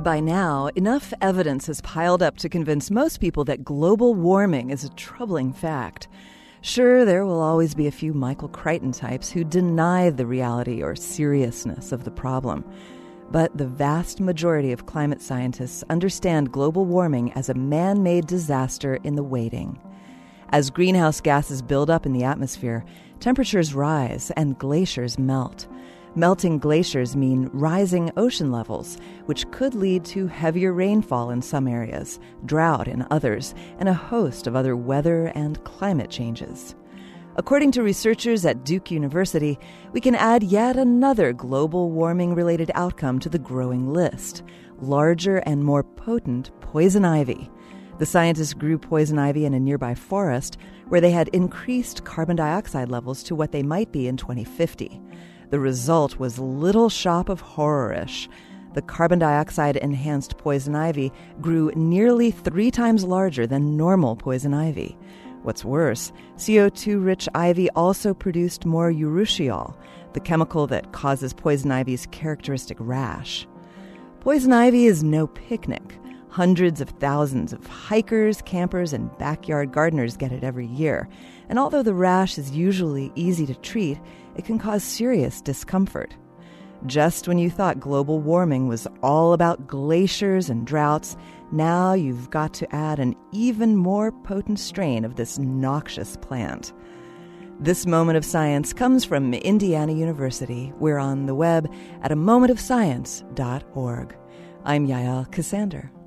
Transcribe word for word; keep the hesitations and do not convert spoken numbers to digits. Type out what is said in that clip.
By now, enough evidence has piled up to convince most people that global warming is a troubling fact. Sure, there will always be a few Michael Crichton types who deny the reality or seriousness of the problem. But the vast majority of climate scientists understand global warming as a man-made disaster in the waiting. As greenhouse gases build up in the atmosphere, temperatures rise and glaciers melt. Melting glaciers mean rising ocean levels, which could lead to heavier rainfall in some areas, drought in others, and a host of other weather and climate changes. According to researchers at Duke University, we can add yet another global warming-related outcome to the growing list: larger and more potent poison ivy. The scientists grew poison ivy in a nearby forest where they had increased carbon dioxide levels to what they might be in twenty fifty. The result was Little Shop of Horror-ish. The carbon dioxide-enhanced poison ivy grew nearly three times larger than normal poison ivy. What's worse, C O two-rich ivy also produced more urushiol, the chemical that causes poison ivy's characteristic rash. Poison ivy is no picnic. Hundreds of thousands of hikers, campers, and backyard gardeners get it every year. And although the rash is usually easy to treat, it can cause serious discomfort. Just when you thought global warming was all about glaciers and droughts, now you've got to add an even more potent strain of this noxious plant. This Moment of Science comes from Indiana University. We're on the web at a moment of science dot org. I'm Yael Ksander.